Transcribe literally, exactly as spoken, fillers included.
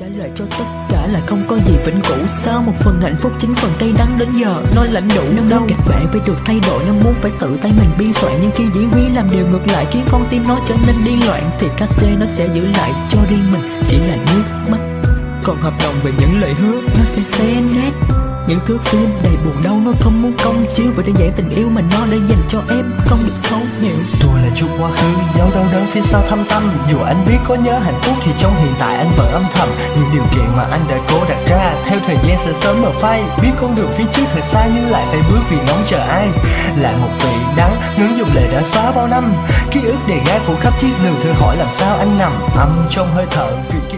trả lời cho tất cả là không có gì vĩnh cửu. Sao một phần hạnh phúc chính phần cay đắng đến giờ nó lãnh đủ đâu. Kịch bản phải được thay đổi, nó muốn phải tự tay mình biên soạn, nhưng khi diễn viên làm điều ngược lại khiến con tim nó trở nên điên loạn, thì cát nó sẽ giữ lại cho riêng mình chỉ là nước mắt. Còn hợp đồng về những lời hứa nó sẽ xé nát những thước phim đầy buồn đau. Nó không muốn công chiếu và đơn giản tình yêu mà nó đã dành cho em không được thấu hiểu. Tôi là chút quá khứ dấu đau đớn phía sau thâm tâm. Dù anh biết có nhớ hạnh phúc thì trong hiện tại anh vẫn âm thầm. Những điều kiện mà anh đã cố đặt ra theo thời gian sẽ sớm mở phai. Biết con đường phía trước thật xa nhưng lại phải bước vì ngóng chờ ai. Lại một vị đắng ngấn dòng lệ đã xóa bao năm. Ký ức để gai phủ khắp chiếc giường, thử hỏi làm sao anh nằm âm trong hơi thở. Vì